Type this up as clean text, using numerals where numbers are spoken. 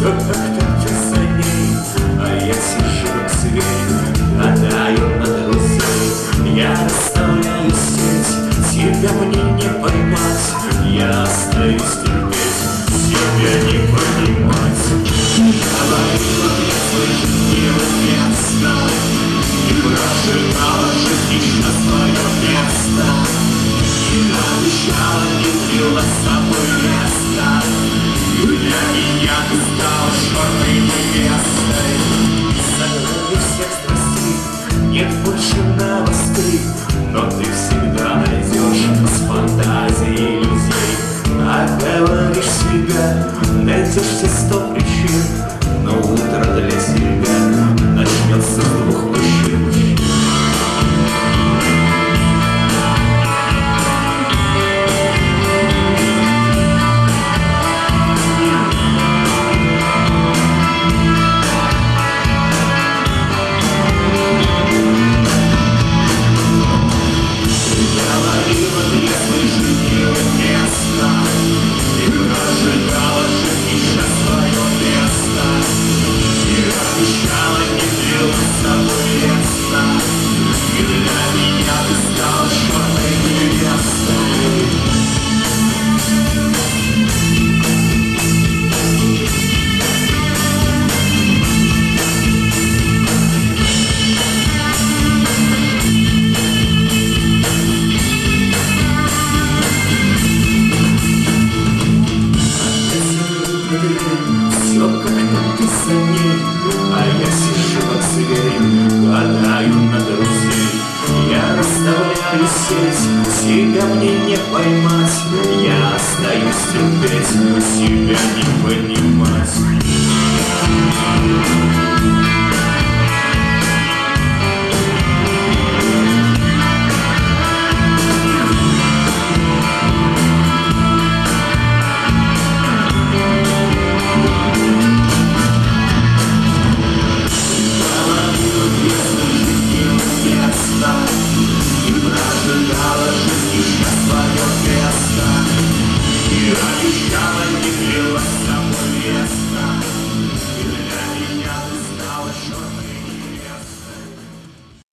Но как-то ты за ней, а я сижу как зверь, гадаю на друзей. Я расставляю сеть, тебя мне не поймать, я остаюсь терпеть, тебя не понимать. Говорила мне свой женилый место, и прожигала жизнь на свое место, и обещала, не крила с собой место. Для меня ты стала черной невестой. За гранью всех страстей нет больше новостей, но ты всегда найдешь с фантазией людей. А говоришь себя, найдешь все 100 причин, но утро для тебя начнется с 2 мужчин. Все как-то ты за ней, а я сижу как зверь, гадаю на друзей. Я расставляю сеть, тебя мне не поймать, я остаюсь терпеть.